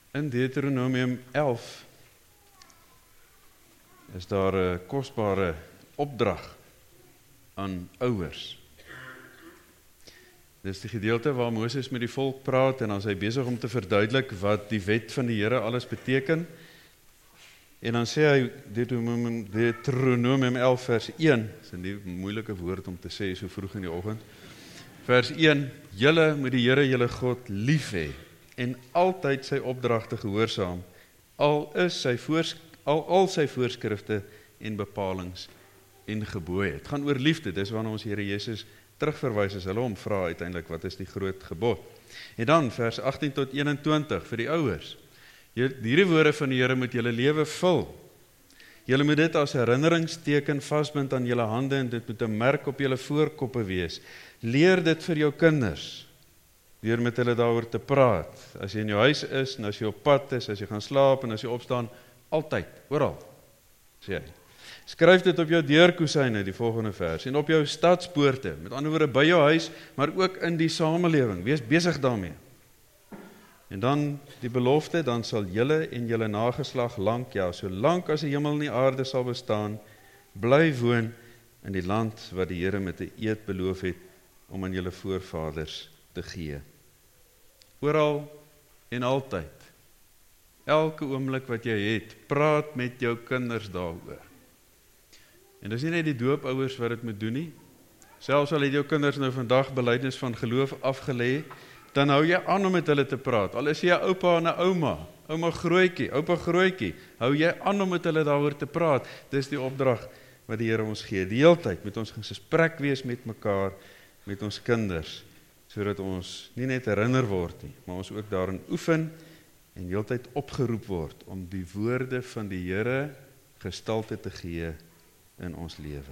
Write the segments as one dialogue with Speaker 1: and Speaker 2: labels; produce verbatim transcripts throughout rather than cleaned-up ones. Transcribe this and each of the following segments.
Speaker 1: In Deuteronomium elf is daar 'n kosbare opdrag aan ouers. Dis die gedeelte waar Moses met die volk praat en dan is hy besig om te verduidelik wat die wet van die Here alles beteken. En dan sê hy Deuteronomium, Deuteronomium elf vers een, dis 'n moeilike woord om te sê so vroeg in die oggend. Vers een, julle moet die Here julle God lief hê en altyd sy opdragte gehoorsaam, al is sy voors, al, al sy voorskrifte en bepalings en gebooie. Het gaan oor liefde, dis waarna ons Here Jesus terugverwys as hulle hom vra uiteindelik wat is die groot gebod. En dan vers agttien tot eenentwintig vir die ouers. Hierdie woorde van die Here moet julle lewe vul. Julle moet dit as herinneringsteken vasbind aan julle hande en dit moet 'n merk op julle voorkoppe wees. Leer dit vir jou kinders, deur met hulle daaroor te praat. As jy in jou huis is, en as jy op pad is, as jy gaan slaap en as jy opstaan, altyd, oral, sê hy. Skryf dit op jou deurkosyne, die volgende vers, en op jou stadspoorte, met ander woorde by jou huis, maar ook in die samelewing. Wees besig daarmee. En dan die belofte, dan sal julle en julle nageslag lank, ja, so lank as die hemel en die aarde sal bestaan, bly woon in die land wat die Here met 'n eed beloof het om aan julle voorvaders te gee. Oral en altyd. Elke oomblik wat jy het, praat met jou kinders daaroor. En dis nie net die doopouers wat dit moet doen nie. Selfs al het jou kinders nou vandag belydenis van geloof afgelê, dan hou jy aan om met hulle te praat. Al is jy 'n oupa en 'n ouma, ouma grootjie, oupa grootjie, hou jy aan om met hulle daaroor te praat. Dis die opdrag wat die Here ons gee. Die hele tyd moet ons in gesprek wees met mekaar, met ons kinders, sodat ons nie net herinner word nie, maar ons ook daarin oefen en heeltyd opgeroep word om die woorde van die Here gestalte te gee in ons lewe.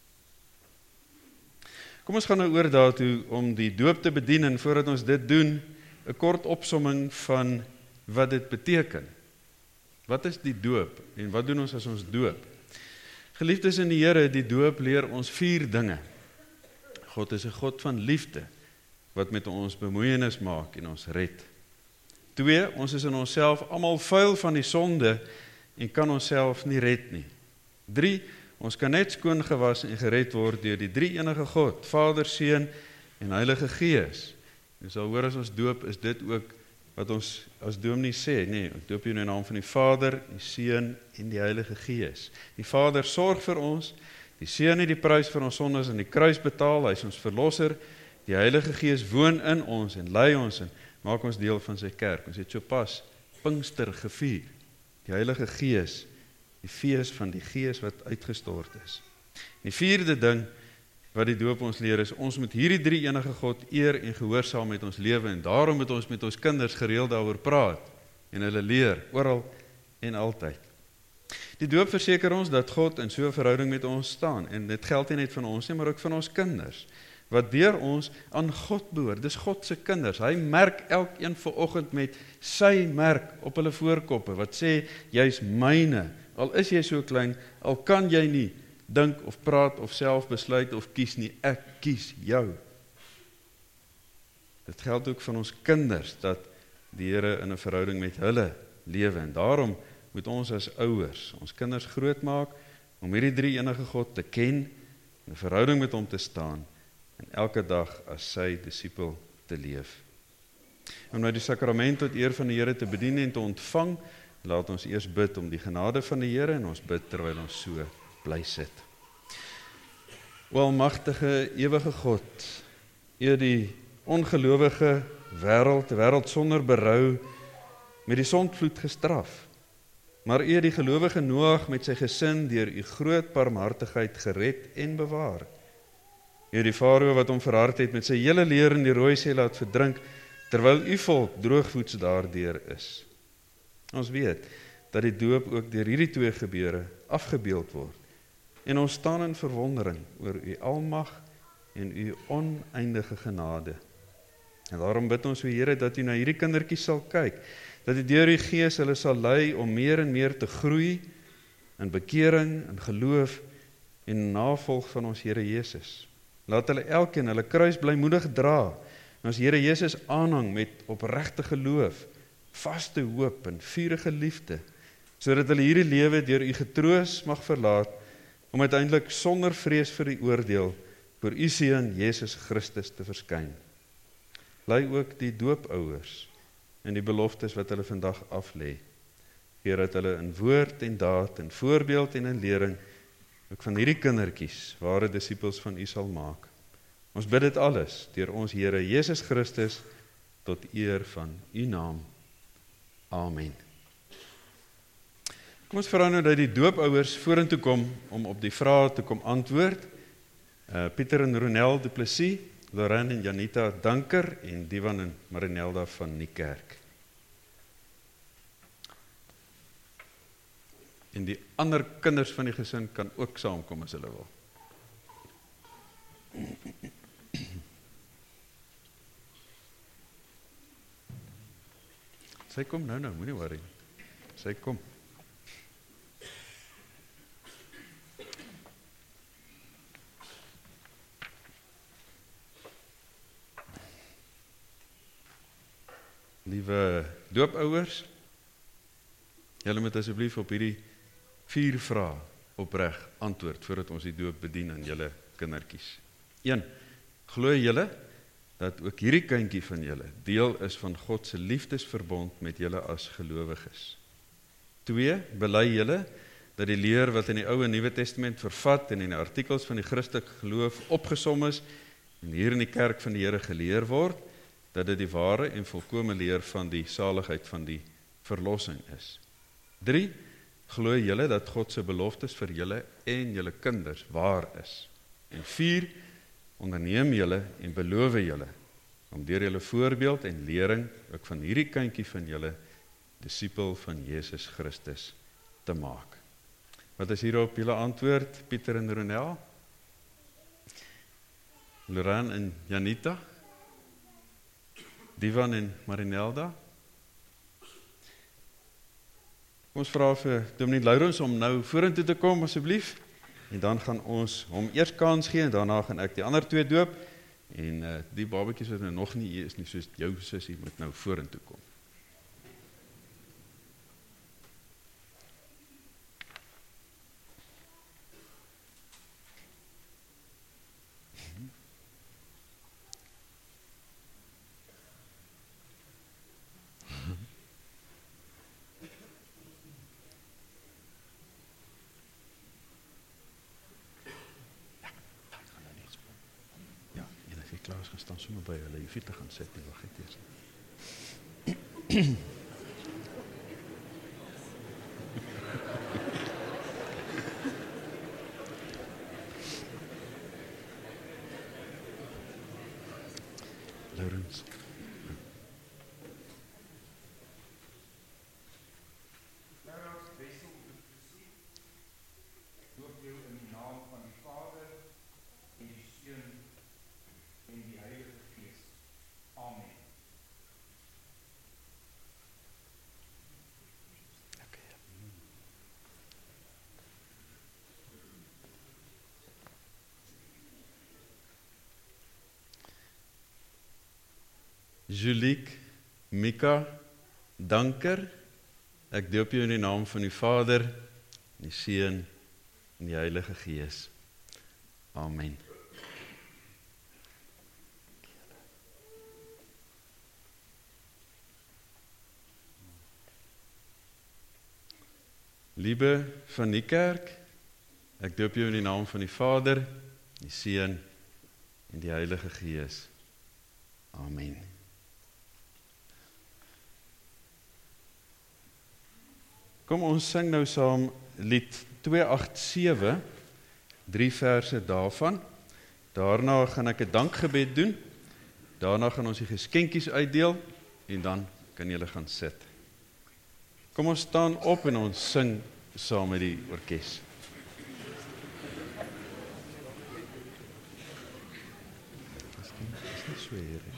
Speaker 1: Kom ons gaan nou oor daartoe om die doop te bedien en voordat ons dit doen, 'n kort opsomming van wat dit beteken. Wat is die doop en wat doen ons as ons doop? Geliefdes in die Here, die doop leer ons vier dinge. God is 'n God van liefde, wat met ons bemoeienis maak en ons red. Twee, ons is in onsself almal vuil van die sonde en kan onsself nie red nie. Drie, ons kan net skoon gewas en gered word deur die drie enige God, Vader, Seun en Heilige Gees. Jy sal hoor as ons doop, is dit ook wat ons as dominee sê, nee, ons doop in die naam van die Vader, die Seun en die Heilige Gees. Die Vader sorg vir ons, die Seun het die prys vir ons sondes aan die kruis betaal, hy is ons verlosser, die Heilige Gees woon in ons en lei ons en maak ons deel van sy kerk. Ons het so pas Pinkster gevier, die Heilige Gees, die fees van die Gees wat uitgestort is. Die vierde ding wat die doop ons leer is, ons moet hierdie drie enige God eer en gehoorsaam met ons lewe en daarom moet ons met ons kinders gereeld daaroor praat en hulle leer, oral en altyd. Die doop verseker ons dat God in so 'n verhouding met ons staan en dit geld nie net van ons nie, maar ook van ons kinders, wat deur ons aan God behoort. Dis God se kinders. Hy merk elkeen vanoggend met sy merk op hulle voorkoppe, wat sê, jy's myne. Al is jy so klein, al kan jy nie dink of praat of self besluit of kies nie, ek kies jou. Dit geld ook van ons kinders, dat die Here in 'n verhouding met hulle lewe, en daarom moet ons as ouers ons kinders grootmaak, om hierdie drie enige God te ken, in 'n verhouding met hom te staan, en elke dag as sy disipel te leef. Om nou die sakrament tot eer van die Here te bedien en te ontvang, laat ons eers bid om die genade van die Here, en ons bid terwyl ons so bly sit. O almagtige, ewige God, U die ongelowige wêreld, wêreld sonder berou, met die sondvloed gestraf, maar U die gelowige Noag met sy gesin deur U groot barmhartigheid gered en bewaar. U die Farao wat hom verhard het met sy hele leer in die Rooi See laat verdrink, terwyl U volk droogvoets daardeur is. Ons weet dat die doop ook deur hierdie twee gebeure afgebeeld word. En ons staan in verwondering oor U almag en U oneindige genade. En daarom bid ons, o Here, dat U na hierdie kindertjies sal kyk, dat U deur U Gees hulle sal lei om meer en meer te groei in bekering, in geloof en navolg van ons Here Jesus. Laat hulle elkeen hulle kruis blymoedig dra, en ons Here Jesus aanhang met opregte geloof, vaste hoop en vurige liefde, sodat hulle hierdie lewe deur u getroos mag verlaat, om uiteindelik sonder vrees vir die oordeel vir u seun Jesus Christus te verskyn. Lei ook die doopouers en die beloftes wat hulle vandag aflê, Heer, dat hulle in woord en daad, in voorbeeld en in lering, ook van hierdie kindertjies, ware disippels van u sal maak. Ons bid dit alles deur ons Here Jesus Christus, tot eer van u naam. Amen. Kom ons vra nou dat die doopouers vorentoe kom, om op die vrae te kom antwoord. Uh, Pieter en Ronel du Plessis, Lorraine en Janita Danker, en Divan en Marinelda van Niekerk. En die ander kinders van die gesin kan ook saamkom as hulle wil. Sy kom nou nou, moenie worry. Sy kom. Liewe doopouers, julle moet asseblief op hierdie vier vrae opreg antwoord voordat ons die doop bedien aan julle kindertjies. een. Glo julle dat ook hierdie kindjie van julle deel is van God se liefdesverbond met julle as gelowiges? twee. Bely julle dat die leer wat in die Ou en Nuwe Testament vervat en in die artikels van die Christelike geloof opgesom is en hier in die kerk van die Here geleer word, dat dit die ware en volkome leer van die saligheid van die verlossing is? drie. Glo julle dat God se beloftes vir julle en julle kinders waar is? En vier. Onderneem julle en beloof julle om deur julle voorbeeld en lering ook van hierdie kindjie van julle disipel van Jesus Christus te maak? Wat is hierop julle antwoord, Pieter en Ronel? Lorraine en Janita? Divan en Marinelda? Kom ons vra vir Dominee Lourens om nou vorentoe te kom asseblief, en dan gaan ons hom eers kans gee en daarna gaan ek die ander twee doop, en uh, die babetjies wat nou nog nie hier is nie, soos jou sussie, moet nou vorentoe kom. Klaas gaan staan sommer by hulle, jy fiets te gaan sit, nie wag het eers. Lourens.
Speaker 2: Doop jou in die naam van die Vader en die Seun en die Heilige Gees. Amen.
Speaker 1: Juliek Mika Danker, ek doop jou in die naam van die Vader, die Seun en die Heilige Gees. Amen. Liebe van die kerk, ek doop jou in die naam van die Vader, die Seun en die Heilige Gees. Amen. Kom ons sing nou saam lied twee agt sewe, drie verse daarvan. Daarna gaan ek 'n dankgebed doen. Daarna gaan ons die geskenkies uitdeel en dan kan julle gaan sit. Kom ons staan op en ons sing saam met die orkes. Dis nie, dis nie so hier.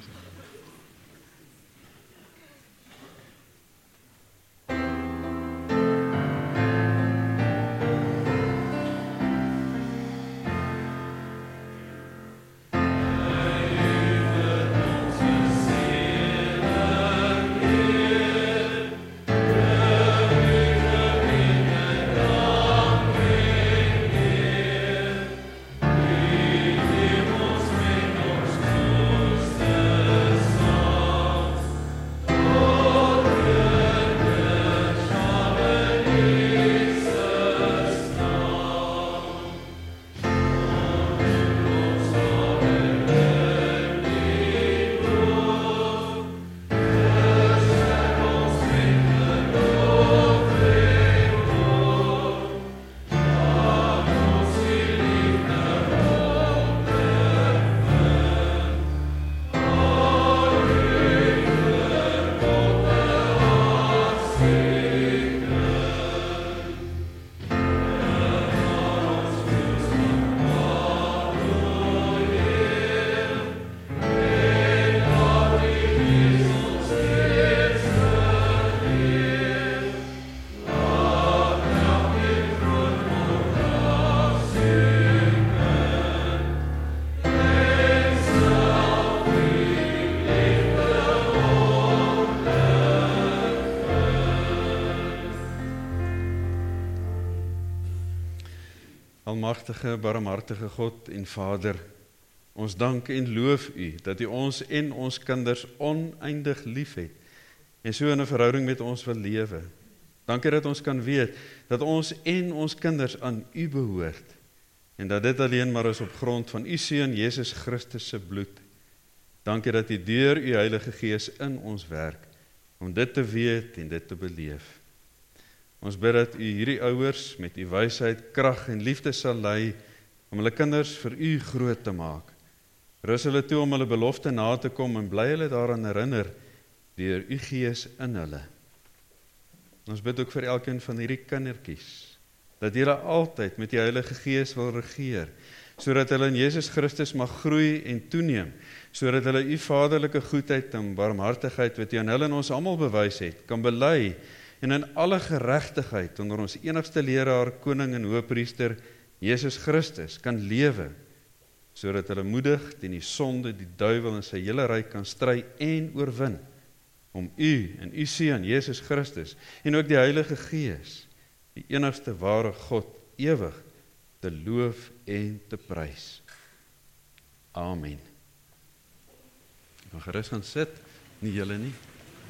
Speaker 1: Almagtige, barmhartige God en Vader, ons dank en loof U, dat U ons en ons kinders oneindig lief het, en so in 'n verhouding met ons wil lewe. Dankie dat ons kan weet, dat ons en ons kinders aan U behoort, en dat dit alleen maar is op grond van U Seun, Jesus Christus se bloed. Dankie dat U deur U Heilige Gees in ons werk, om dit te weet en dit te beleef. Ons bid dat U hierdie ouers met U wysheid, krag en liefde sal lei, om hulle kinders vir U groot te maak. Rus hulle toe om hulle belofte na te kom en bly hulle daaraan herinner, deur U Gees in hulle. Ons bid ook vir elkeen van hierdie kindertjies, dat hulle altyd met die Heilige Gees wil regeer, sodat hulle in Jesus Christus mag groei en toeneem, sodat hulle U vaderlike goedheid en barmhartigheid, wat U aan hulle en ons almal bewys het, kan bely, en in alle geregtigheid onder ons enigste leraar, koning en hoëpriester, Jesus Christus, kan lewe, sodat hulle moedig teen die sonde, die duiwel en sy hele ryk kan stry en oorwin, om U en U Seun, Jesus Christus, en ook die Heilige Gees, die enigste ware God, ewig, te loof en te prys. Amen. Ek kan gerus gaan sit, nie julle nie.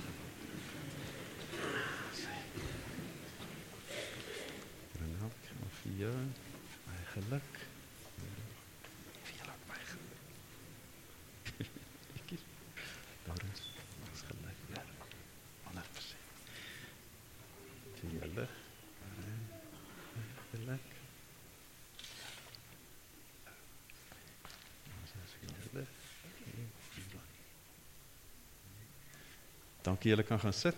Speaker 1: Vir jou, my geluk. Vir julle my geluk. Daar is, daar is geluk, ja, honderd persent. Vir julle, geluk. Dankie, julle kan gaan sit.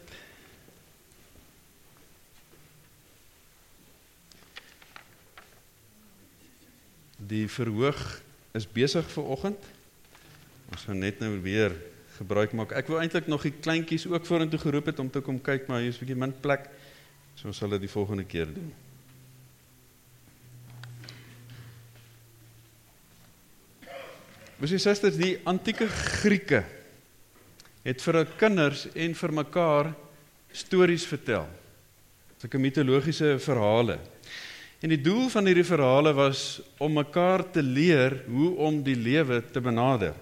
Speaker 1: Die verhoog is besig vir oggend. Ons gaan net nou weer gebruik maak. Ek wil eintlik nog die kleintjies ook vorentoe geroep het om te kom kyk, maar hier is 'n bietjie min plek. So ons sal dit die volgende keer doen. Broers en susters, die antieke Grieke het vir hul kinders en vir mekaar stories vertel. Sulke mitologiese verhale. En die doel van hierdie verhale was om mekaar te leer hoe om die lewe te benader.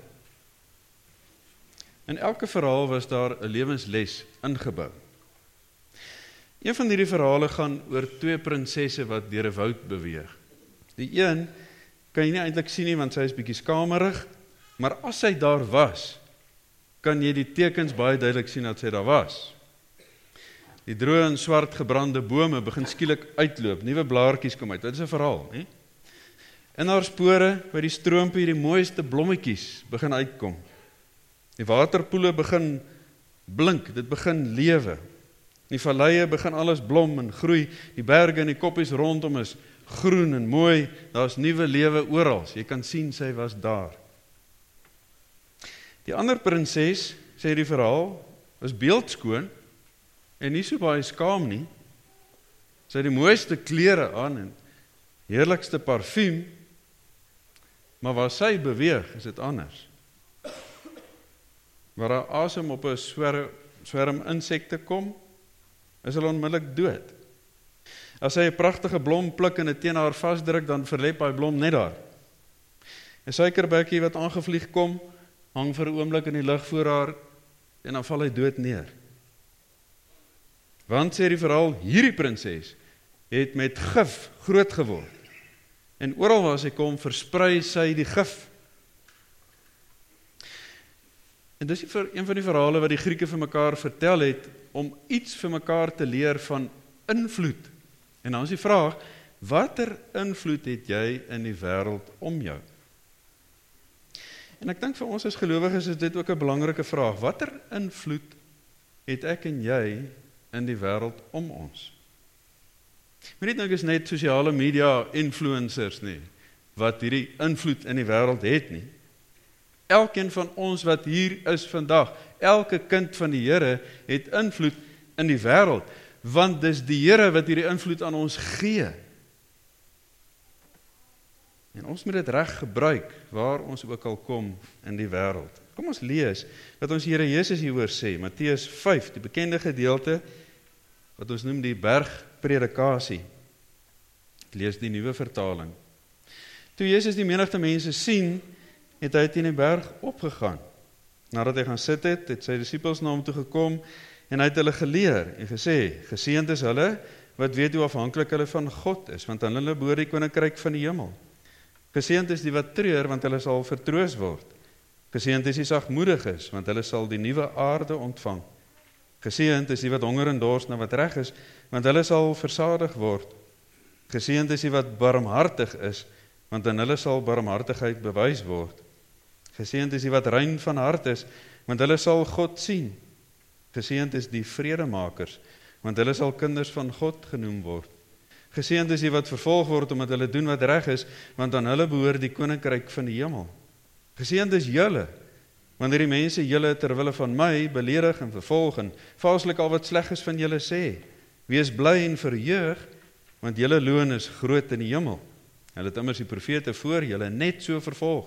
Speaker 1: In elke verhaal was daar 'n lewensles ingebou. Een van hierdie verhale gaan oor twee prinsesse wat deur 'n woud beweeg. Die een kan jy nie eintlik sien nie, want sy is bietjie skamerig, maar as sy daar was, kan jy die tekens baie duidelik sien dat sy daar was. Die droë en swart gebrande bome begin skielik uitloop, nuwe blaartjies kom uit. Dit is 'n verhaal, hè? In haar spore by die stroompie die mooiste blommetjies begin uitkom. Die waterpoele begin blink, dit begin lewe. Die valleie begin alles blom en groei, die berge en die koppies rondom is groen en mooi, daar's nuwe lewe oral. Jy kan sien sy was daar. Die ander prinses, sê die verhaal, was beeldskoon en nie so baie skaam nie. Sy het die mooiste klere aan en heerlikste parfuum, maar waar sy beweeg, is dit anders. Waar haar asem op 'n swerm, swerm insekte kom, is hulle onmiddellik dood. As sy 'n pragtige blom pluk en dit teen haar vasdruk, dan verlep hy blom net daar. 'n Suikerbekkie wat aangevlieg kom, hang vir 'n oomblik in die lug voor haar en dan val hy dood neer. Want, sê die verhaal, hierdie prinses het met gif groot geword. En oral waar sy kom, versprei sy die gif. En dis een van die verhale wat die Grieke vir mekaar vertel het, om iets vir mekaar te leer van invloed. En dan is die vraag, watter invloed het jy in die wêreld om jou? En ek dink vir ons as gelowiges is dit ook 'n belangrike vraag. Watter invloed het ek en jy in die wêreld om ons? Maar nie dink is net sosiale media influencers nie, wat hierdie invloed in die wêreld het nie. Elkeen van ons wat hier is vandag, elke kind van die Here het invloed in die wêreld, want dis die Here wat hierdie invloed aan ons gee. En ons moet dit reg gebruik, waar ons ook al kom in die wêreld. Kom ons lees wat ons Here Jesus hieroor sê, Matteus vyf, die bekende gedeelte, wat ons noem die bergpredikasie. Ek lees die nuwe vertaling. Toe Jezus die menigte mense sien, het hy teen die berg opgegaan. Nadat hy gaan sit het, het sy disippels na hom toe gekom, en hy het hulle geleer, en gesê, geseënd is hulle, wat weet hoe afhanklik hulle van God is, want aan hulle behoort die koninkryk van die hemel. Geseënd is die wat treur, want hulle sal vertroos word. Geseënd is die sagmoediges, want hulle sal die nuwe aarde ontvang. Geseënd is die wat honger en dors na wat reg is, want hulle sal versadig word. Geseënd is die wat barmhartig is, want aan hulle sal barmhartigheid bewys word. Geseënd is die wat rein van hart is, want hulle sal God sien. Geseënd is die vredemakers, want hulle sal kinders van God genoem word. Geseënd is die wat vervolg word, omdat hulle doen wat reg is, want aan hulle behoort die koninkryk van die hemel. Geseënd is julle, wanneer die mense julle terwille van my beledig en vervolg en valslik al wat sleg is van julle sê. Wees bly en verheug, want julle loon is groot in die hemel. Hulle het immers die profete voor julle net so vervolg.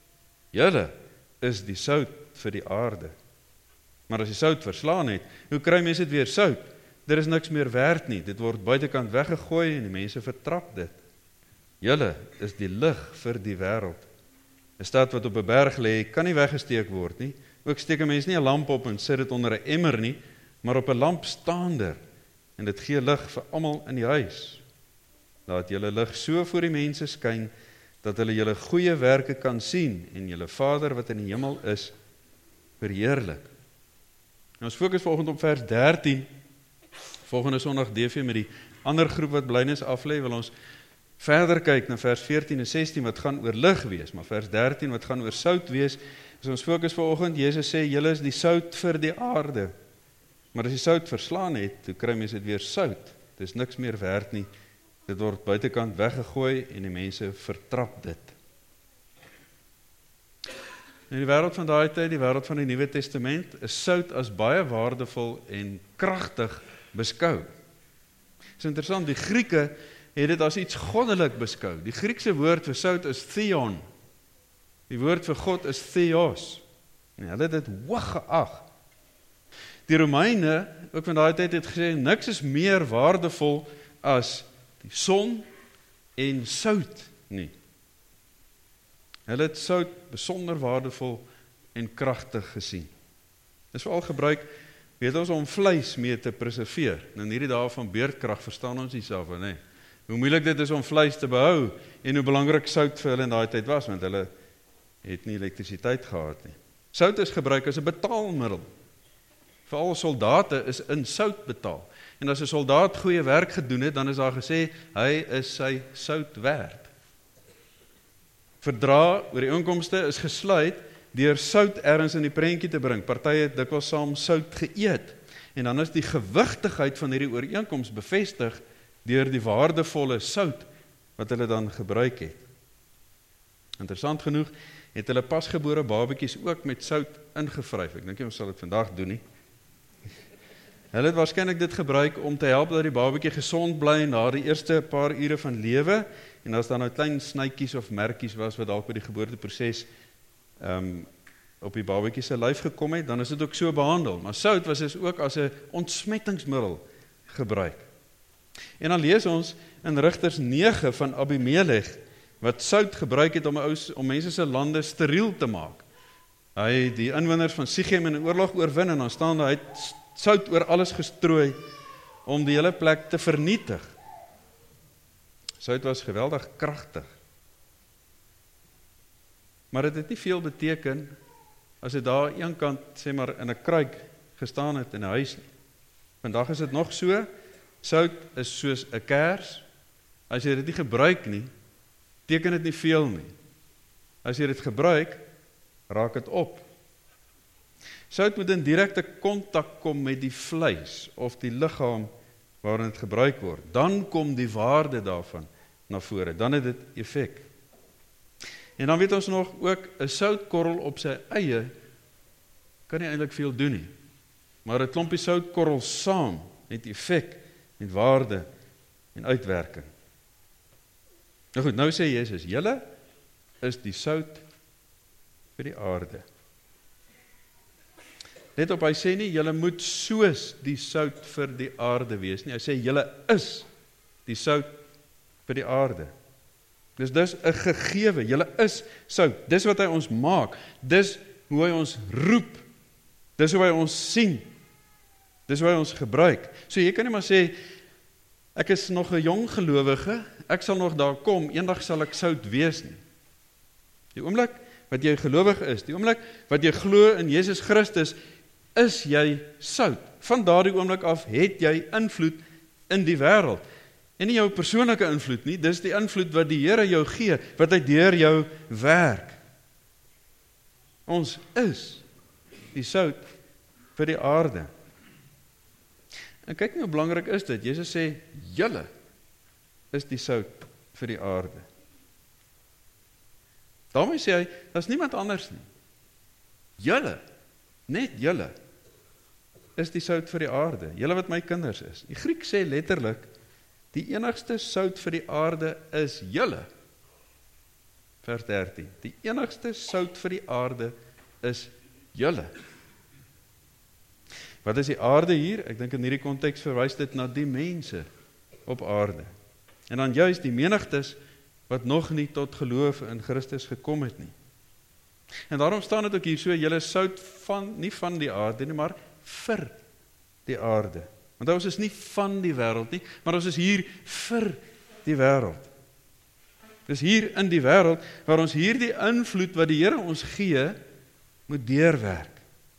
Speaker 1: Julle is die sout vir die aarde. Maar as die sout verslaan het, hoe kry mense dit weer sout? Dit is niks meer werd nie, dit word buitekant weggegooi en die mense vertrap dit. Julle is die lig vir die wêreld. 'n Stad wat op 'n berg lê, kan nie weggesteek word nie. Ook steek 'n mens nie 'n lamp op en sit dit onder 'n emmer nie, maar op 'n lampstaander, en dit gee lig vir almal in die huis. Laat julle lig so voor die mense skyn, dat hulle julle goeie werke kan sien, en julle Vader wat in die hemel is, verheerlik. Nou, ons fokus vanoggend op vers dertien, volgende Sondag D V met die ander groep wat blynis aflê, wil ons verder kyk na vers veertien en sestien wat gaan oor lig wees, maar vers dertien wat gaan oor sout wees. As ons fokus vanoggend, Jesus sê, julle is die sout vir die aarde. Maar as die sout verslaan het, toe kry mens dit weer sout. Dit is niks meer werd nie. Dit word buitekant weggegooi en die mense vertrap dit. In die wêreld van daai tyd, die wêreld van die Nuwe Testament, is sout as baie waardevol en kragtig beskou. Dit is interessant, die Grieke het dit as iets goddelik beskou. Die Griekse woord vir sout is theon. Die woord vir God is theos. En hulle het dit hoog geag. Die Romeine, ook van daai tyd, het gesê, niks is meer waardevol as die son en sout nie. Hulle het sout besonder waardevol en kragtig gesien. Dis veral gebruik, weet ons, om vleis mee te preserveer. En in hierdie dae van beerdkrag verstaan ons nie self, nee. Hoe moeilik dit is om vleis te behou, en hoe belangrik sout vir hulle in daai tyd was, want hulle het nie elektrisiteit gehad nie. Sout is gebruik as 'n betaalmiddel. Veral soldate is in sout betaal. En as 'n soldaat goeie werk gedoen het, dan is daar gesê, hy is sy sout werd. Verdra oor die inkomste is gesluit deur sout ergens in die prentjie te bring. Partye het dikwels saam sout geëet. En dan is die gewigtigheid van hierdie ooreenkoms bevestig deur die waardevolle sout wat hulle dan gebruik het. Interessant genoeg het hulle pasgebore babatjies ook met sout ingevryf. Ek dink nie ons sal dit vandag doen nie. Hulle het waarskynlik dit gebruik om te help dat die babatjie gesond bly na die eerste paar ure van lewe, en as daar nou klein snytjies of merkies was wat dalk by die geboorteproses um, op die babatjie se lyf gekom het, dan is dit ook so behandel. Maar sout was dus ook as 'n ontsmettingsmiddel gebruik. En dan lees ons in Rigters nege van Abimelech, wat sout gebruik het om, om mense se lande steriel te maak. Hy het die inwoners van Sichem in 'n oorlog oorwin, en dan staan hy het sout oor alles gestrooi om die hele plek te vernietig. Sout was geweldig kragtig. Maar dit het nie veel beteken as dit daar aan een kant, sê maar, in 'n kruik gestaan het in 'n huis nie. Vandag is dit nog so, sout is soos 'n kers. As jy dit nie gebruik nie, teken dit nie veel nie. As jy dit gebruik, raak dit op. Sout moet in direkte kontak kom met die vleis of die liggaam waarin dit gebruik word. Dan kom die waarde daarvan na vore. Dan het dit effek. En dan weet ons nog ook, 'n soutkorrel op sy eie kan nie eintlik veel doen nie. Maar 'n klompie soutkorrel saam het effek, met waarde en uitwerking. Nou goed, nou sê Jesus, julle is die sout vir die aarde. Let op, hy sê nie, julle moet soos die sout vir die aarde wees nie. Hy sê, julle is die sout vir die aarde. Dis dis 'n gegewe, julle is sout. Dis wat hy ons maak. Dis hoe hy ons roep. Dis hoe hy ons sien. Dis hoe hy ons gebruik. So jy kan nie maar sê, ek is nog 'n jong gelowige, ek sal nog daar kom, eendag sal ek sout wees nie. Die oomblik wat jy gelowig is, die oomblik wat jy glo in Jesus Christus, is jy sout. Van daardie oomblik af het jy invloed in die wêreld. En nie jou persoonlike invloed nie, dis die invloed wat die Here jou gee, wat hy deur jou werk. Ons is die sout vir die aarde. En kyk nie hoe belangrik is dit. Jesus sê, julle is die sout vir die aarde. Daarmee sê hy, daar's niemand anders nie. Julle, net julle, is die sout vir die aarde. Julle wat my kinders is. Die Griek sê letterlik, die enigste sout vir die aarde is julle. Vers dertien. Die enigste sout vir die aarde is julle. Wat is die aarde hier? Ek dink in hierdie konteks verwys dit na die mense op aarde. En dan juist die menigtes wat nog nie tot geloof in Christus gekom het nie. En daarom staan dit ook hier so, julle sout van, nie van die aarde nie, maar vir die aarde. Want ons is nie van die wêreld nie, maar ons is hier vir die wêreld. Dis hier in die wêreld, waar ons hier die invloed wat die Here ons gee, moet deurwerk.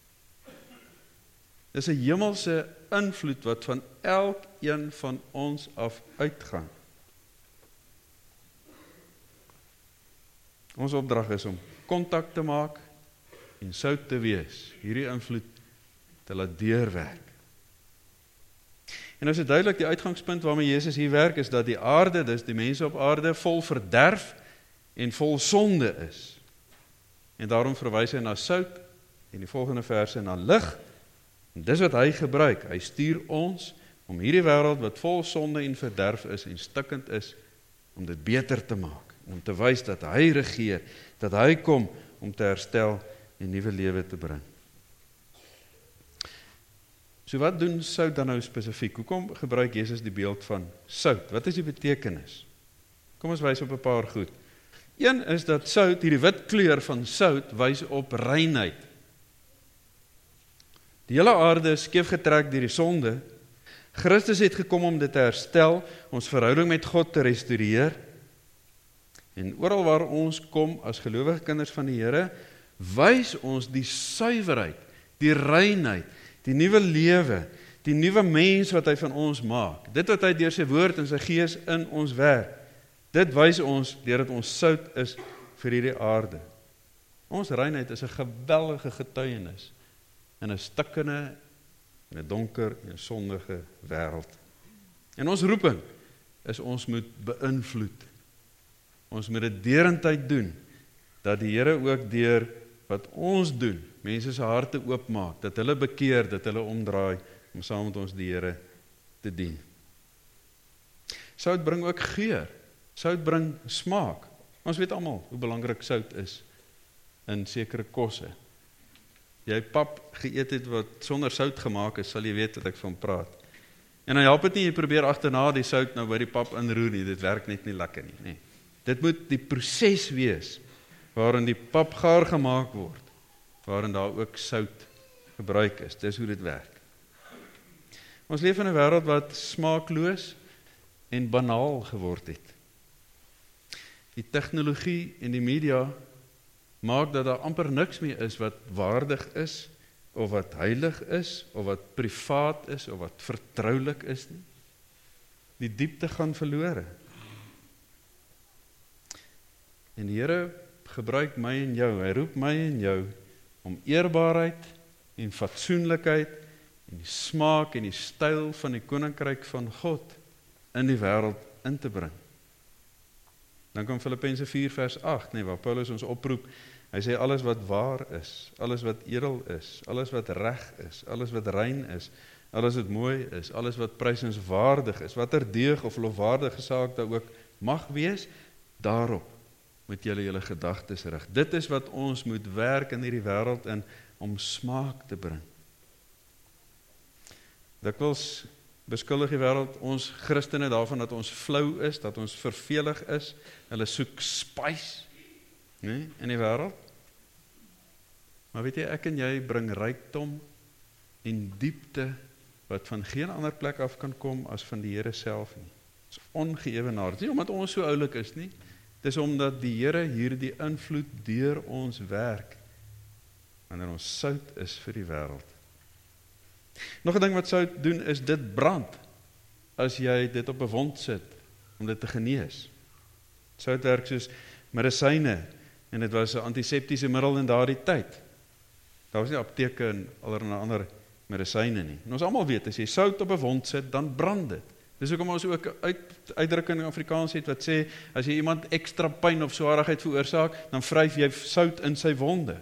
Speaker 1: Dis 'n hemelse invloed wat van elkeen van ons af uitgaan. Ons opdrag is om kontak te maak en sout te wees, hierdie invloed te laat deurwerk. En nou is dit duidelik, die uitgangspunt waarmee Jesus hier werk, is dat die aarde, dis die mense op aarde, vol verderf en vol sonde is. En daarom verwys hy na sout, en die volgende verse na lig, en dis wat hy gebruik. Hy stuur ons om hierdie wêreld wat vol sonde en verderf is en stikkend is, om dit beter te maak, om te wys dat hy regeer, dat hy kom om te herstel en nuwe lewe te bring. So wat doen sout dan nou spesifiek? Hoekom gebruik Jesus die beeld van sout? Wat is die betekenis? Kom ons wys op 'n paar goed. Een is dat sout, hierdie wit kleur van sout, wys op reinheid. Die hele aarde is skeef getrek deur die sonde. Christus het gekom om dit te herstel, ons verhouding met God te restoreer. En oral waar ons kom as gelowige kinders van die Here, wys ons die suiwerheid, die reinheid, die nuwe lewe, die nuwe mens wat hy van ons maak. Dit wat hy deur sy woord en sy gees in ons werk. Dit wys ons deurdat ons sout is vir hierdie aarde. Ons reinheid is 'n geweldige getuienis in 'n stikkende, in 'n donker en sondige wêreld. En ons roeping is ons moet beïnvloed. Ons moet dit deurentyd doen, dat die Here ook deur wat ons doen, mense se harte oopmaak, dat hulle bekeer, dat hulle omdraai, om saam met ons die Here te dien. Sout bring ook geur, sout bring smaak. Ons weet almal hoe belangrik sout is in sekere kosse. Jy pap geëet het wat sonder sout gemaak is, sal jy weet wat ek van praat. En dan help dit nie, jy probeer agterna die sout nou by die pap inroer nie, dit werk net nie lekker nie, nee. Dit moet die proses wees, waarin die pap gaar gemaak word, waarin daar ook sout gebruik is. Dis hoe dit werk. Ons leef in 'n wêreld wat smaakloos en banaal geword het. Die tegnologie en die media maak dat daar amper niks meer is wat waardig is, of wat heilig is, of wat privaat is, of wat vertroulik is nie. Die diepte gaan verlore. En die Here gebruik my en jou, hy roep my en jou, om eerbaarheid en fatsoenlikheid en die smaak en die styl van die koninkryk van God in die wêreld in te bring. Dan kom Filippense vier vers agt, nee, waar Paulus ons oproep, hy sê alles wat waar is, alles wat edel is, alles wat reg is, alles wat rein is, alles wat mooi is, alles wat prysenswaardig is, wat er deug of lofwaardige saak daar ook mag wees, daarop moet julle julle gedagtes rig. Dit is wat ons moet werk in hierdie wêreld in, om smaak te bring. Dikwels beskuldig die wêreld, ons Christene daarvan dat ons flou is, dat ons vervelig is. Hulle soek spice, nee, in die wêreld. Maar weet jy, ek en jy bring rykdom en diepte wat van geen ander plek af kan kom as van die Here self nie. Dit is ongeëwenaard. Nie omdat ons so oulik is nie. Dit is omdat die Here hierdie invloed deur ons werk wanneer ons sout is vir die wêreld. Nog 'n ding wat sout doen is dit brand as jy dit op 'n wond sit om dit te genees. Sout werk soos medisyne en dit was 'n antiseptiese middel in daardie tyd. Daar was nie apteke en allerlei ander medisyne nie. En ons almal weet, as jy sout op 'n wond sit, dan brand dit. Dis hoekom ons ook 'n uit, uitdrukking in Afrikaans het wat sê, as jy iemand ekstra pyn of swaarigheid veroorsaak, dan vryf jy sout in sy wonde.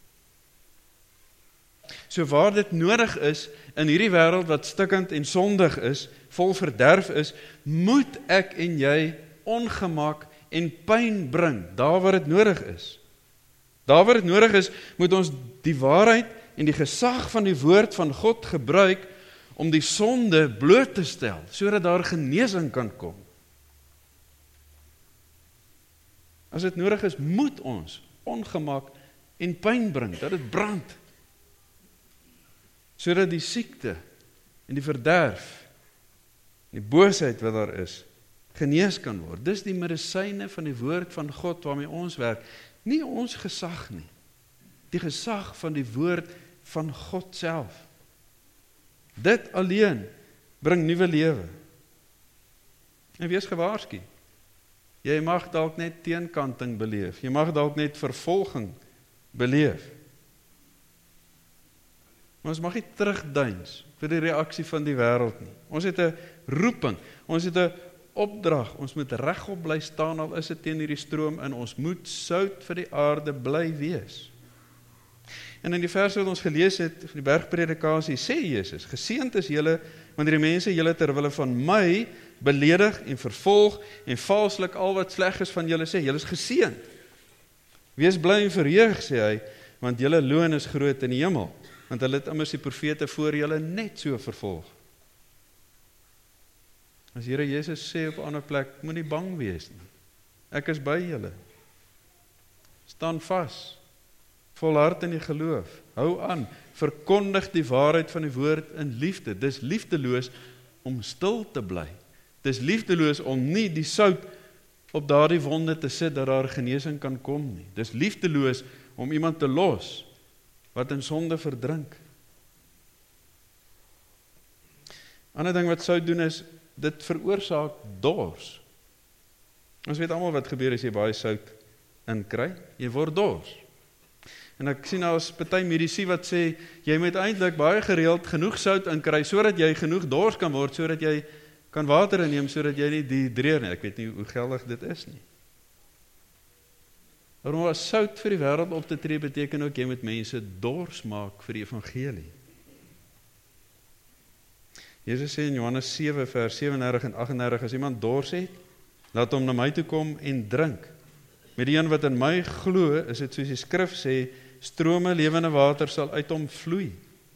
Speaker 1: So waar dit nodig is, in hierdie wêreld wat stikkend en sondig is, vol verderf is, moet ek en jy ongemak en pyn bring, daar waar dit nodig is. Daar waar dit nodig is, moet ons die waarheid en die gesag van die woord van God gebruik om die sonde bloot te stel, sodat daar genesing kan kom. As dit nodig is, moet ons ongemak en pyn bring, dat dit brand, sodat die siekte en die verderf, die boosheid wat daar is, genees kan word. Dis die medisyne van die woord van God waarmee ons werk, nie ons gesag nie, die gesag van die woord van God self. Dit alleen bring nuwe lewe. En wees gewaarsku. Jy mag dalk net teenkanting beleef, jy mag dalk net vervolging beleef. Maar ons mag nie terugduins vir die reaksie van die wêreld nie. Ons het 'n roeping, ons het 'n opdrag, ons moet regop bly staan al is dit teen hierdie stroom in, ons moet sout vir die aarde bly wees. En in die vers wat ons gelees het, van die bergpredikasie, sê Jesus, geseënd is julle, wanneer die mense julle ter wille van my beledig en vervolg en valslik al wat sleg is van julle sê, julle is geseënd. Wees bly en verheug, sê hy, want julle loon is groot in die hemel, want hulle het immers die profete voor julle net so vervolg. As Here Jesus sê op 'n ander plek, moenie bang wees nie. Ek is by julle. Staan vas. Volhard in die geloof. Hou aan. Verkondig die waarheid van die woord in liefde. Dis liefdeloos om stil te bly. Dis liefdeloos om nie die sout op daardie wonde te sit dat daar genesing kan kom nie. Dis liefdeloos om iemand te los wat in sonde verdrink. Ander ding wat sout doen is, dit veroorsaak dors. Ons weet almal wat gebeur as jy baie sout inkry, jy word dors. En ek sien nou as party medici wat sê, jy moet eintlik baie gereeld genoeg sout inkry, sodat jy genoeg dors kan word, sodat jy kan water inneem, sodat jy nie dehydreer nie. Ek weet nie hoe geldig dit is nie. Maar om as sout vir die wêreld op te tree, beteken ook, jy moet mense dors maak vir die evangelie. Jesus sê in Johannes sewe vers sewendertig en agtendertig, as iemand dors het, laat hom na my toe kom en drink. Met die een wat in my glo, is dit soos die skrif sê, strome lewende water sal uit hom vloei.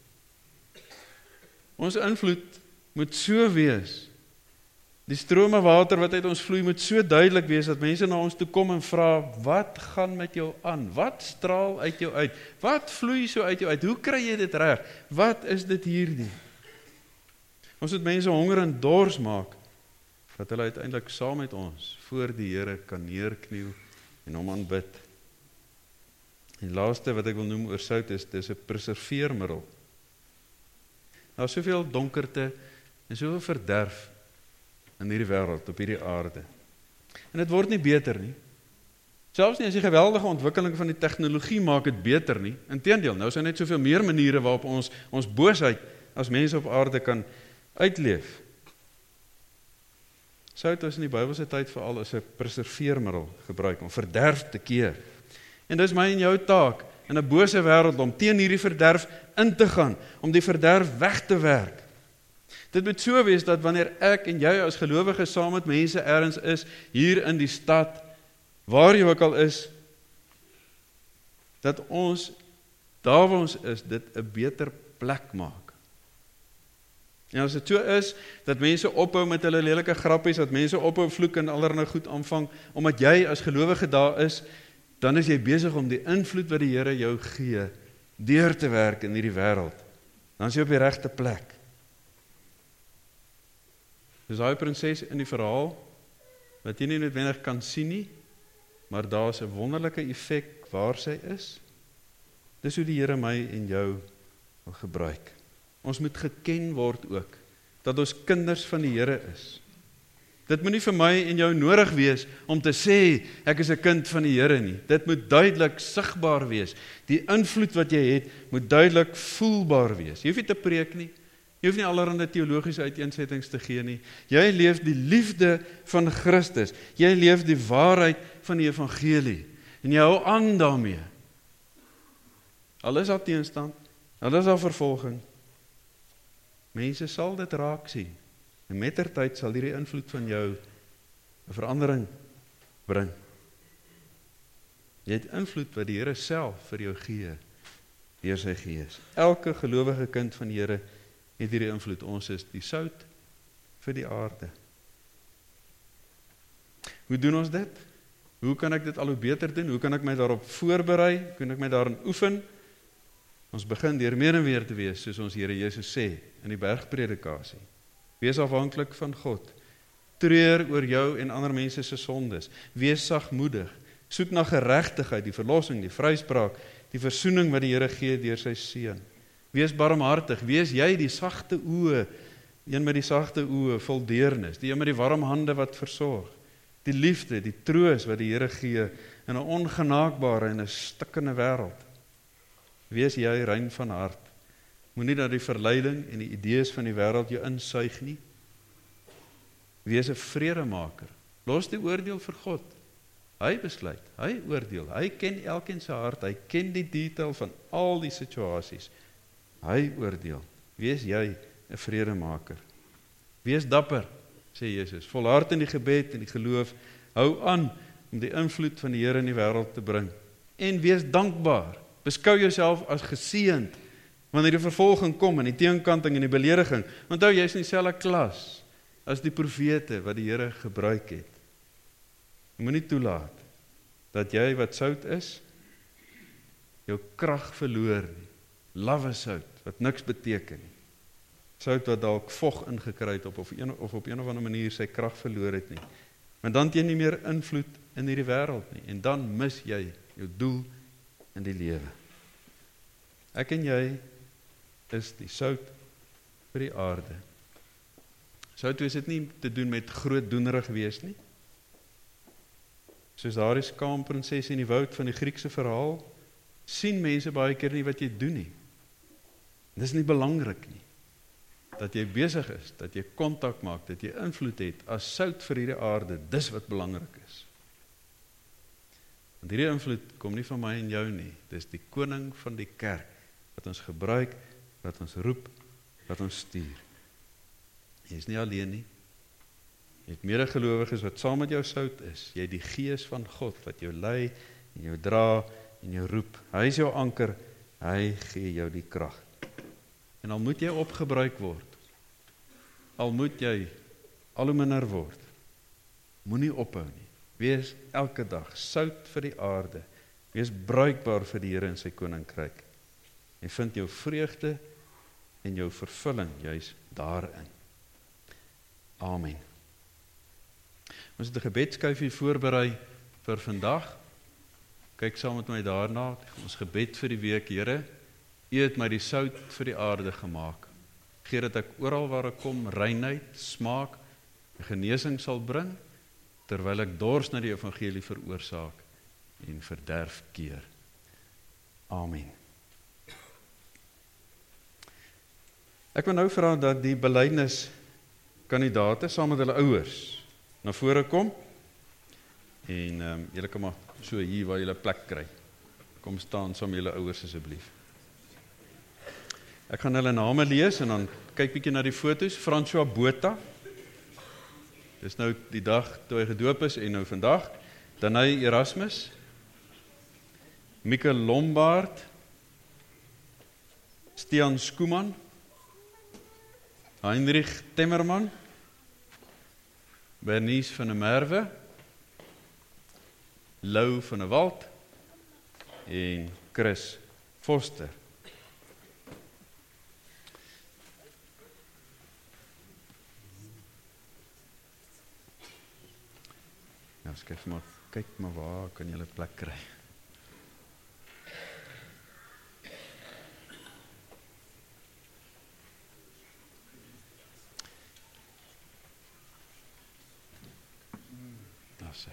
Speaker 1: Ons invloed moet so wees. Die strome water wat uit ons vloei moet so duidelik wees, dat mense na ons toe kom en vra, wat gaan met jou aan? Wat straal uit jou uit? Wat vloei so uit jou uit? Hoe kry jy dit reg? Wat is dit hierdie? Ons moet mense honger en dors maak, dat hulle uiteindelik saam met ons voor die Here kan neerkniel en hom aanbid. En laaste wat ek wil noem oor sout is, dis 'n preserveermiddel. Daar is soveel donkerte en soveel verderf in hierdie wêreld, op hierdie aarde. En dit word nie beter nie. Selfs nie as die geweldige ontwikkeling van die tegnologie maak dit beter nie. Inteendeel, nou is daar net soveel meer maniere waarop ons ons boosheid as mense op aarde kan uitleef. Sout is in die Bybelse tyd veral as 'n preserveermiddel gebruik om verderf te keer. En dis my en jou taak in 'n bose wêreld om teen hierdie verderf in te gaan, om die verderf weg te werk. Dit moet so wees dat wanneer ek en jy as gelowiges saam met mense ergens is, hier in die stad, waar jy ook al is, dat ons, daar waar ons is, dit 'n beter plek maak. En as dit so is, dat mense ophou met hulle lelike grappies, dat mense ophou vloek en allerlei goed aanvang, omdat jy as gelowige daar is, dan is jy besig om die invloed wat die Here jou gee, deur te werk in hierdie wêreld. Dan is jy op die regte plek. Dis daai prinses in die verhaal, wat jy nie noodwendig kan sien nie, maar daar is 'n wonderlike effek waar sy is. Dis hoe die Here my en jou wil gebruik. Ons moet geken word ook, dat ons kinders van die Here is. Dit moet nie vir my en jou nodig wees, om te sê, ek is 'n kind van die Here nie. Dit moet duidelik sigbaar wees. Die invloed wat jy het, moet duidelik voelbaar wees. Jy hoef nie te preek nie, jy hoef nie allerhande teologiese uiteensettings te gee nie. Jy leef die liefde van Christus, jy leef die waarheid van die evangelie, en jy hou aan daarmee. Al is daar teenstand, al is daar vervolging, mense sal dit raak sien, en mettertyd sal hierdie invloed van jou 'n verandering bring. Jy het invloed wat die Here self vir jou gee, deur sy Gees. Elke gelowige kind van die Here het hierdie invloed. Ons is die sout vir die aarde. Hoe doen ons dit? Hoe kan ek dit al hoe beter doen? Hoe kan ek my daarop voorberei? Hoe kan ek my daarin oefen? Ons begin deur meer en weer te wees, soos ons Here Jesus sê, in die bergpredikasie. Wees afhanklik van God. Treur oor jou en ander mense se sondes. Wees sagmoedig. Soek na geregtigheid, die verlossing, die vryspraak, die versoening wat die Here gee deur sy seun. Wees barmhartig. Wees jy die sagte oë, een met die sagte oë, vol deernis, die een met die warm hande wat versorg. Die liefde, die troos wat die Here gee in 'n ongenaakbare en 'n stikkende wêreld. Wees jy rein van hart. Moenie dat die verleiding en die idees van die wêreld jou insuig nie. Wees 'n vredemaker. Los die oordeel vir God. Hy besluit, hy oordeel, hy ken elkeen se hart, hy ken die detail van al die situasies. Hy oordeel. Wees jy 'n vredemaker. Wees dapper, sê Jesus. Volhard in die gebed en die geloof. Hou aan om die invloed van die Here in die wêreld te bring. En wees dankbaar. Beskou jouself as geseënd wanneer die vervolging kom en die teenkanting en die belediging. Onthou, jy is in dieselfde klas as die profete wat die Here gebruik het. Jy moet nie toelaat dat jy wat sout is, jou krag verloor nie. Lawwe sout, wat niks beteken nie. Sout wat dalk vog ingekry het op of, een, of op een of ander manier sy krag verloor het nie. Maar dan het jy nie meer invloed in hierdie wêreld nie. En dan mis jy jou doel in die lewe. Ek en jy is die sout vir die aarde. Sout is dit nie te doen met groot doenerig wees nie. Soos daardie skaamprinses in die woud van die Griekse verhaal, sien mense baie keer nie wat jy doen nie. Dis nie belangrik nie. Dat jy besig is, dat jy kontak maak, dat jy invloed het as sout vir hierdie aarde, dis wat belangrik is. Want hierdie invloed kom nie van my en jou nie, dis die koning van die kerk, wat ons gebruik, wat ons roep, wat ons stuur. Jy is nie alleen nie, jy het medegelowiges wat saam met jou sout is, jy het die Gees van God, wat jou lei, en jou dra, en jou roep, hy is jou anker, hy gee jou die krag. En al moet jy opgebruik word, al moet jy al hoe minder word, moenie ophou nie, wees elke dag sout vir die aarde, wees bruikbaar vir die Here in sy koninkryk, en vind jou vreugde en jou vervulling juis daarin. Amen. Ons het 'n gebedskuifie voorberei vir vandag. Kyk saam met my daarna, ons gebed vir die week. Here, U het my die sout vir die aarde gemaak. Gee dat ek oral waar ek kom, reinheid, smaak, en genesing sal bring, terwyl ek dors na die evangelie veroorsaak en verderf keer. Amen. Ek wil nou vra dat die belydeniskandidaate saam met hulle ouers na vore kom, en um, julle kan maar so hier waar julle plek kry. Kom staan saam met julle ouers asseblief. Ek gaan hulle name lees en dan kyk bietjie na die foto's. François Botha, dis nou die dag toe hy gedoop is en nou vandag. Danai Erasmus, Mikkel Lombard, Stian Skuman, Heinrich Temmerman, Bernice van der Merwe, Lou van der Walt en Chris Foster. Nou, skryf maar, kyk maar waar kan julle plek kry. Daar sê.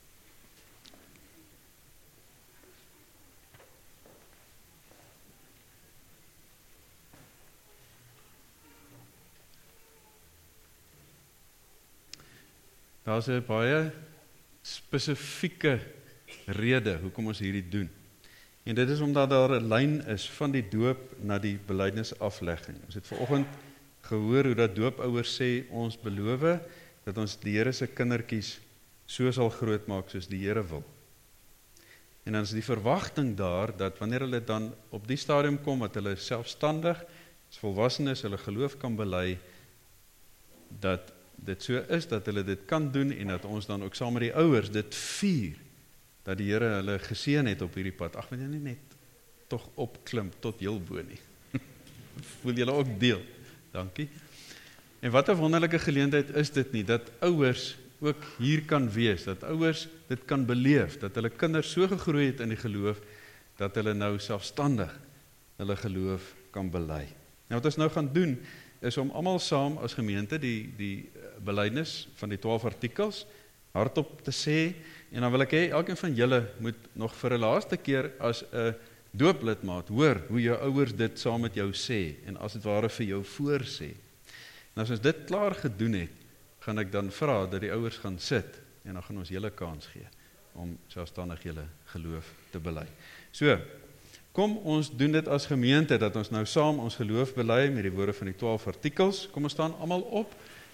Speaker 1: Daar is 'n baie spesifieke rede hoekom ons hierdie doen. En dit is omdat daar 'n lyn is van die doop na die belydenisaflegging. Ons het vanoggend gehoor hoe dat doopouers sê ons beloof dat ons die Here se kindertjies so sal grootmaak soos die Here wil. En dan is die verwagting daar dat wanneer hulle dan op die stadium kom dat hulle selfstandig as volwassenes hulle geloof kan bely, dat dit so is dat hulle dit kan doen en dat ons dan ook saam met die ouers dit vier dat die Here hulle geseën het op hierdie pad. Ag, wil jy nie net tog opklim tot heel bo nie. Voel julle ook deel. Dankie. En wat 'n wonderlike geleentheid is dit nie dat ouers ook hier kan wees, dat ouers dit kan beleef, dat hulle kinders so gegroei het in die geloof dat hulle nou selfstandig hulle geloof kan bely. Nou wat ons nou gaan doen is om almal saam as gemeente die die belydenis van die twaalf artikels hardop te sê, en dan wil ek hê elkeen van julle moet nog vir 'n laaste keer as 'n dooplidmaat hoor hoe jou ouers dit saam met jou sê en as dit ware vir jou voorsê. En as ons dit klaar gedoen het, gaan ek dan vra dat die ouers gaan sit en dan gaan ons julle kans gee om selfstandig julle geloof te bely. So, kom ons doen dit as gemeente, dat ons nou saam ons geloof bely met die woorde van die twaalf artikels. Kom ons staan almal op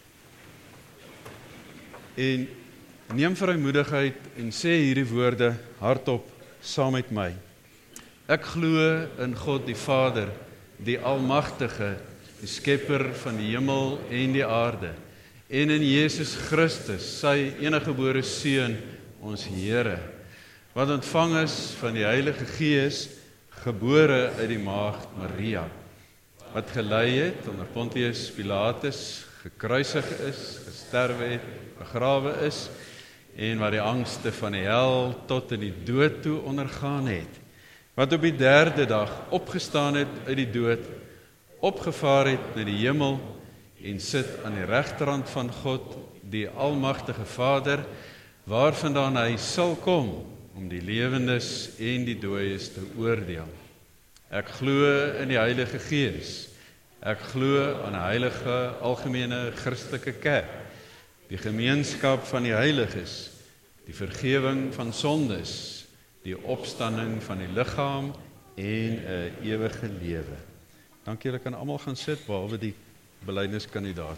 Speaker 1: en neem vrymoedigheid en sê hierdie woorde hardop saam met my. Ek glo in God die Vader, die Almagtige, die Skepper van die hemel en die aarde, en in Jesus Christus, sy eniggebore Seun, ons Here, wat ontvang is van die Heilige Gees, gebore uit die maagd Maria, wat gelei het onder Pontius Pilatus, gekruisig is, gesterwe het, begrawe is, en wat die angste van die hel tot in die dood toe ondergaan het, wat op die derde dag opgestaan het uit die dood, opgevaar het na die hemel, en sit aan die regterhand van God, die Almagtige Vader, waarvandaan hy sal kom, om die lewendes en die dooies te oordeel. Ek glo in die Heilige Gees, ek glo aan 'n heilige, algemene, Christelike kerk, die gemeenskap van die heiliges, die vergewing van sondes, die opstanding van die liggaam en 'n ewige lewe. Dankie, julle kan almal gaan sit, behalwe die belydeniskandidaat.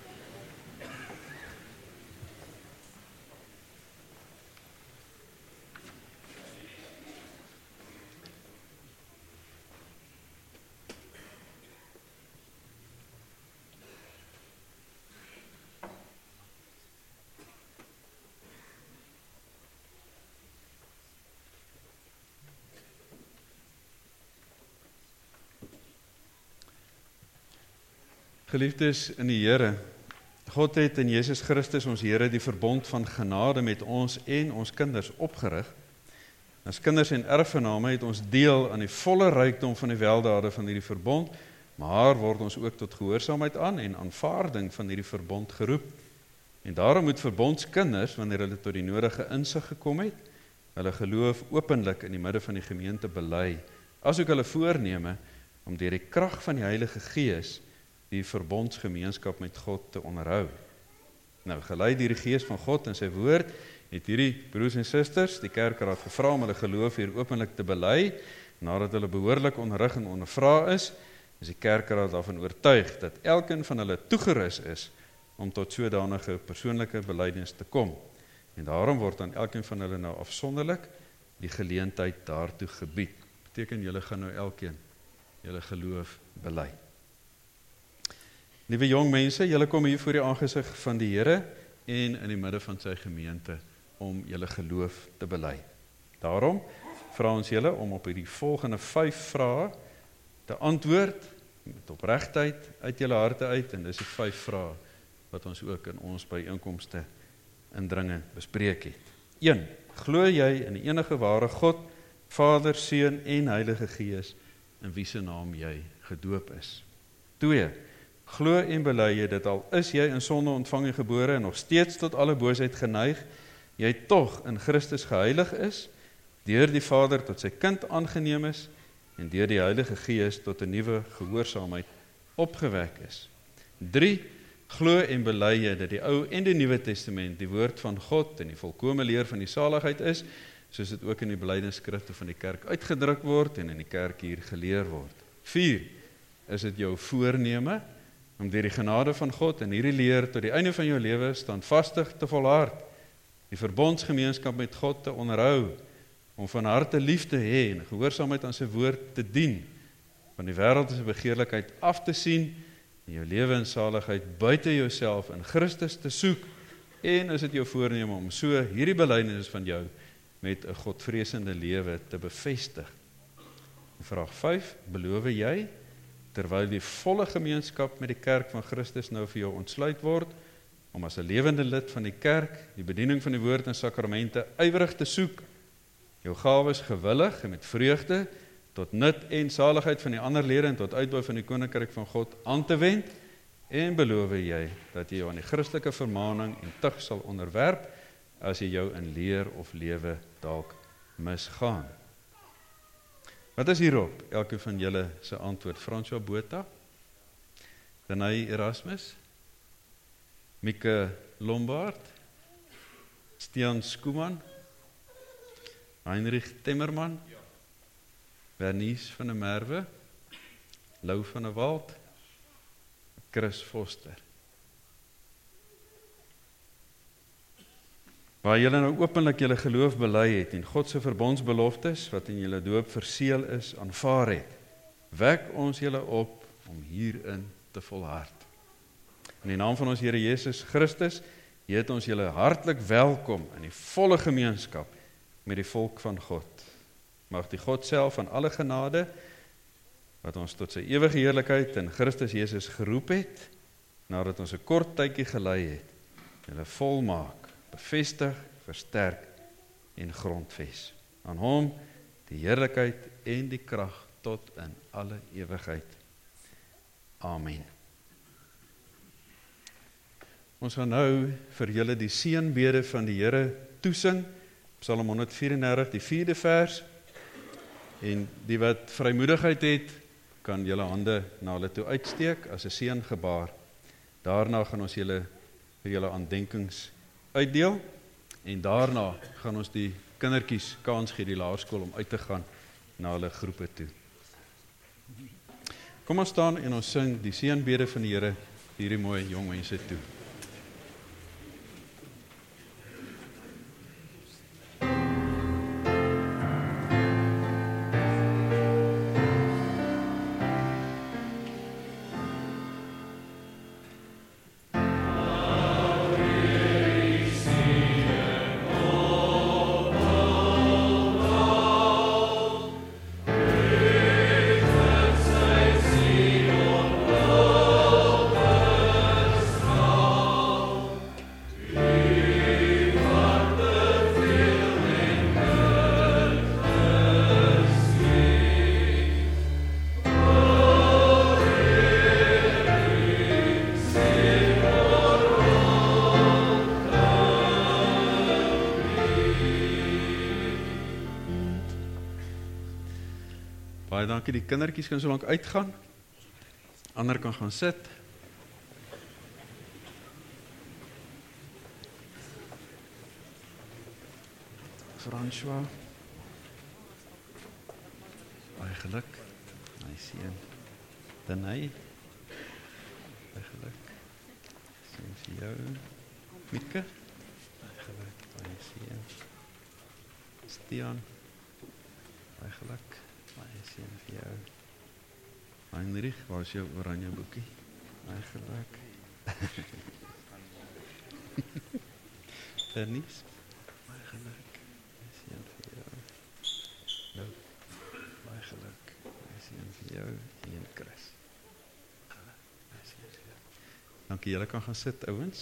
Speaker 1: Geliefdes in die Here, God het in Jesus Christus ons Here die verbond van genade met ons en ons kinders opgerig. As kinders en erfgename het ons deel aan die volle rykdom van die weldade van hierdie verbond, maar word ons ook tot gehoorsaamheid aan en aanvaarding van hierdie verbond geroep. En daarom moet verbondskinders, wanneer hulle tot die nodige insig gekom het, hulle geloof openlik in die midde van die gemeente bely, asook hulle voorneme om deur die krag van die Heilige Gees die verbondsgemeenskap met God te onderhou. Nou, gelei deur die Gees van God en sy woord, het hierdie broers en susters die kerkraad gevra om hulle geloof hier openlik te bely. Nadat hulle behoorlik onderrig en ondervra is, is die kerkraad daarvan oortuig dat elkeen van hulle toegerus is om tot sodanige persoonlike belydenis te kom. En daarom word aan elkeen van hulle nou afsonderlik die geleentheid daartoe gebied. Beteken julle gaan nou elkeen julle geloof bely. Liewe jong mense, julle kom hier voor die aangesig van die Here en in die midde van sy gemeente om julle geloof te bely. Daarom vra ons julle om op hierdie volgende vyf vrae te antwoord met opregtheid uit julle harte uit, en dis die vyf vrae wat ons ook in ons byeenkomste indringend bespreek het. een. Glo jy in die enige ware God, Vader, Seun en Heilige Gees, in wie se naam jy gedoop is? twee. Glo en bely jy dat al is jy in sonde ontvang en gebore en nog steeds tot alle boosheid geneig, jy tog in Christus geheilig is, deur die Vader tot sy kind aangeneem is, en deur die Heilige Gees tot 'n nuwe gehoorsaamheid opgewek is. drie. Glo en bely jy dat die Ou en die Nuwe Testament die woord van God en die volkome leer van die saligheid is, soos dit ook in die belydenisskrifte van die kerk uitgedruk word en in die kerk hier geleer word. vier. Is dit jou voorneme om deur die genade van God en hierdie leer tot die einde van jou lewe standvastig te volhard, die verbondsgemeenskap met God te onderhou, om van harte lief te hê en gehoorsaamheid aan sy woord te dien, van die wêreld se begeerlikheid af te sien, en jou lewe en saligheid buite jouself in Christus te soek, en is dit jou voorneme om so hierdie belydenis van jou met 'n godvreesende lewe te bevestig. Vraag vyf. Beloof jy, terwyl die volle gemeenskap met die kerk van Christus nou vir jou ontsluit word, om as 'n lewende lid van die kerk die bediening van die woord en sakramente ywerig te soek, jou gawes gewillig en met vreugde tot nut en saligheid van die ander lede en tot uitbou van die koninkryk van God aan te wend, en beloof jy dat jy jou aan die Christelike vermaning en tug sal onderwerp as jy jou in leer of lewe dalk misgaan. Wat is hierop elke van julle se antwoord? François Botha, Danai Erasmus, Mieke Lombard, Stian Skuman, Heinrich Timmerman, Bernice van der Merwe, Lou van der Walt, Chris Foster. Waar julle nou openlik julle geloof bely het en God se verbondsbeloftes wat in julle doop verseël is, aanvaar het, wek ons julle op om hierin te volhard. In die naam van ons Here Jesus Christus, heet ons julle hartlik welkom in die volle gemeenskap met die volk van God. Mag die God self van alle genade, wat ons tot sy ewige heerlikheid in Christus Jesus geroep het, nadat ons 'n kort tydjie gelei het, julle volmaak, bevestig, versterk en grondves. Aan hom die heerlikheid en die krag tot in alle ewigheid. Amen. Ons gaan nou vir julle die seënbede van die Here toesing, Psalm honderd vierendertig, die vierde vers, en die wat vrymoedigheid het, kan julle hande na hulle toe uitsteek as 'n seëngebaar. Daarna gaan ons julle vir julle aandenkings uitdeel, en daarna gaan ons die kindertjies kans gee die laerskool om uit te gaan na hulle groepe toe. Kom ons staan en ons sing die seënbede van die Here hierdie mooi jong mense toe. Baie dankie, die kindertjies kan so lank uitgaan, ander kan gaan sit. François, baie geluk, my seun, Danai, baie geluk, seun vir jou, Mieke, baie geluk, baie seun, Stian, baie geluk, baie seën vir jou. Heinrich, waar is jou oranje boekie? Baie geluk. Bernice, baie geluk. Dis een vir jou. Nou, baie geluk. Dis een vir jou, een Chris. Dis een vir jou. Dankie, julle kan gaan sit, ouens.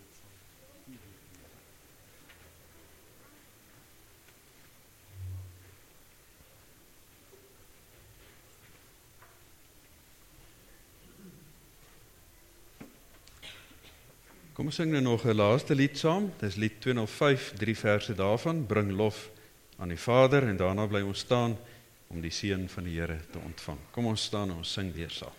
Speaker 1: Kom ons sing nou nog 'n laaste lied saam. Dis lied tweehonderd vyf, drie verse daarvan. Bring lof aan die Vader en daarna bly ons staan om die seën van die Here te ontvang. Kom ons staan en ons sing weer saam.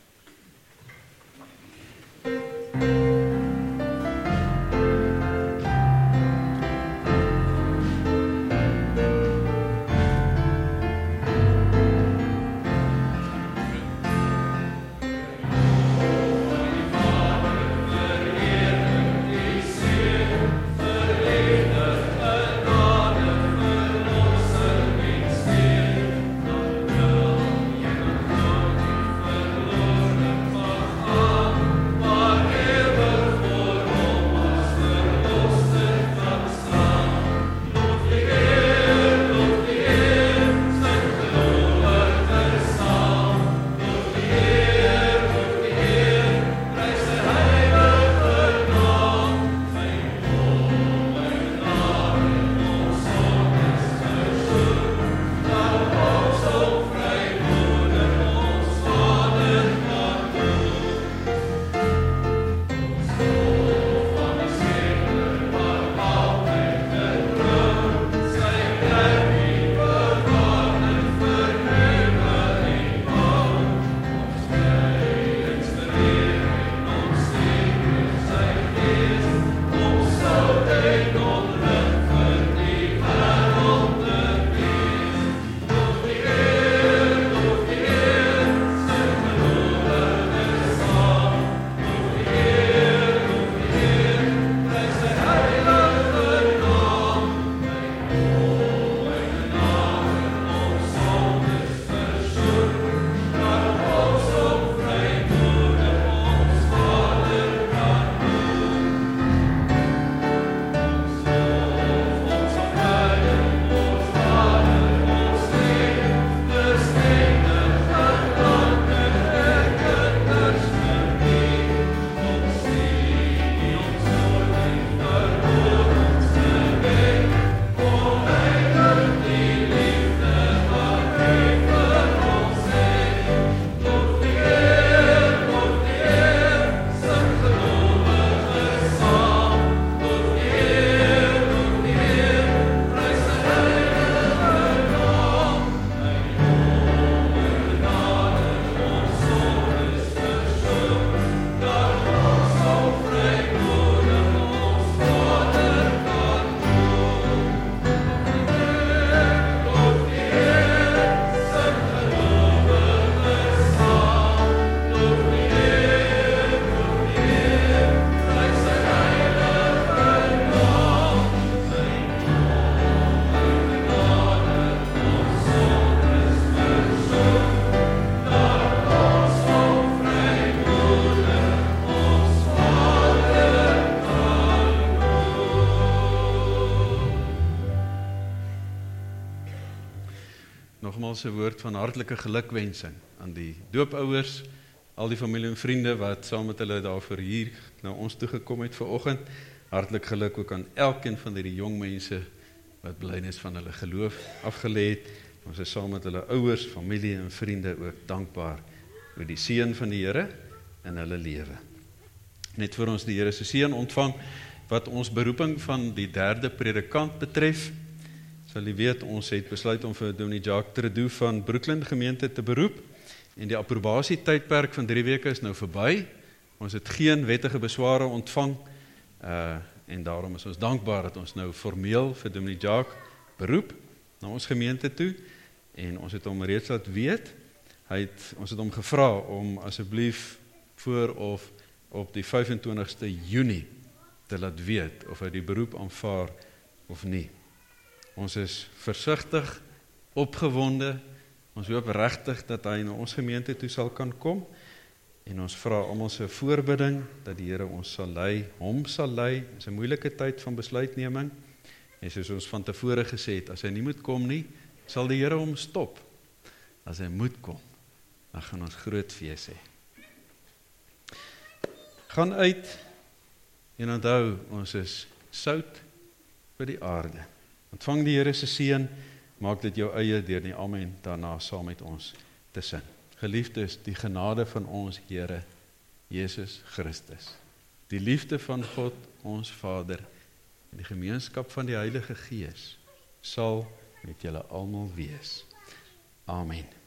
Speaker 1: Nogmaals 'n woord van hartlike gelukwensing aan die doopouers, al die familie en vriende wat saam met hulle daarvoor hier na ons toe gekom het vanoggend. Hartlik geluk ook aan elkeen van hierdie jong mense wat blynis van hulle geloof afgelê het. Ons is saam met hulle ouers, familie en vriende ook dankbaar oor die seën van die Here in hulle lewe. Net voor ons die Here se seën ontvang wat ons beroeping van die derde predikant betref, sal jy weet, ons het besluit om vir Dominee Jacques Trudeau van Brooklyn gemeente te beroep, en die approbasie tydperk van drie weke is nou verby. Ons het geen wettige besware ontvang, uh, en daarom is ons dankbaar dat ons nou formeel vir Dominee Jacques beroep na ons gemeente toe, en ons het hom reeds laat weet, hy het, ons het hom gevra om asseblief voor of op die vyfentwintigste Junie te laat weet of hy die beroep aanvaar of nie. Ons is versigtig, opgewonde, ons hoop regtig dat hy na ons gemeente toe sal kan kom, En ons vra almal se voorbidding, dat die Here ons sal lei, hom sal lei, in sy moeilike tyd van besluitneming, en soos ons van tevore gesê het, as hy nie moet kom nie, sal die Here hom stop. As hy moet kom, dan gaan ons groot fees hê. Gaan uit, en onthou, ons is sout vir die aarde. Ontvang die Here se seën, maak dit jou eie deur die amen daarna saam met ons te sing. Geliefdes, die genade van ons Here, Jesus Christus, die liefde van God, ons Vader, en die gemeenskap van die Heilige Gees, sal met julle almal wees. Amen.